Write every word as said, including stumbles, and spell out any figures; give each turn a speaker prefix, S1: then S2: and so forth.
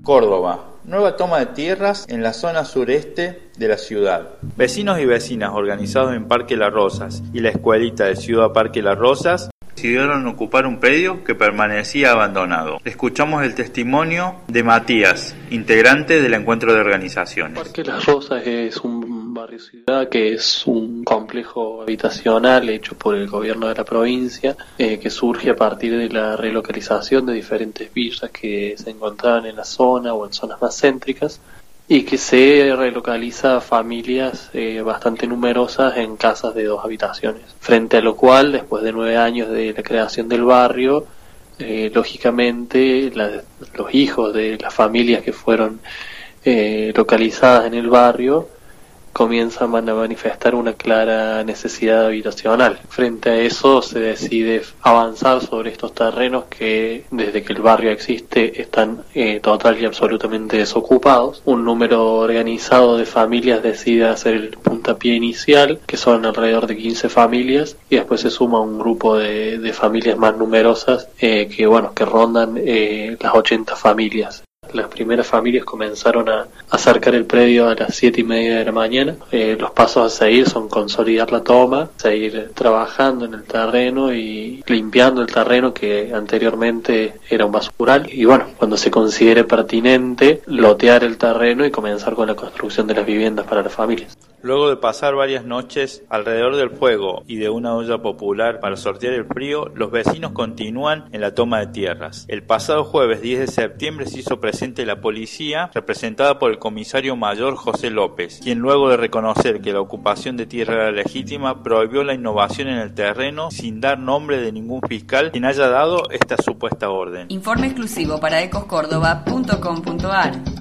S1: Córdoba. Nueva toma de tierras en la zona sureste de la ciudad. Vecinos y vecinas organizados en Parque Las Rosas y la escuelita de Ciudad Parque Las Rosas decidieron ocupar un predio que permanecía abandonado. Escuchamos el testimonio de Matías, integrante del encuentro de organizaciones.
S2: Parque Las Rosas es un barrio ciudad que es un complejo habitacional hecho por el gobierno de la provincia, eh, que surge a partir de la relocalización de diferentes villas que se encontraban en la zona o en zonas más céntricas, y que se relocaliza a familias eh, bastante numerosas en casas de dos habitaciones. Frente a lo cual, después de nueve años de la creación del barrio, eh, lógicamente la, los hijos de las familias que fueron eh, localizadas en el barrio comienzan a manifestar una clara necesidad habitacional. Frente a eso se decide avanzar sobre estos terrenos que desde que el barrio existe están eh, total y absolutamente desocupados. Un número organizado de familias decide hacer el puntapié inicial, que son alrededor de quince familias, y después se suma un grupo de, de familias más numerosas eh, que bueno que rondan eh, las ochenta familias. Las primeras familias comenzaron a acercar el predio a las siete y media de la mañana. Eh, los pasos a seguir son consolidar la toma, seguir trabajando en el terreno y limpiando el terreno que anteriormente era un basural. Y bueno, cuando se considere pertinente, lotear el terreno y comenzar con la construcción de las viviendas para las familias.
S1: Luego de pasar varias noches alrededor del fuego y de una olla popular para sortear el frío, los vecinos continúan en la toma de tierras. El pasado jueves diez de septiembre se hizo presente la policía, representada por el comisario mayor José López, quien luego de reconocer que la ocupación de tierra era legítima, prohibió la innovación en el terreno sin dar nombre de ningún fiscal quien haya dado esta supuesta orden.
S3: Informe exclusivo para ecos córdoba punto com punto ar.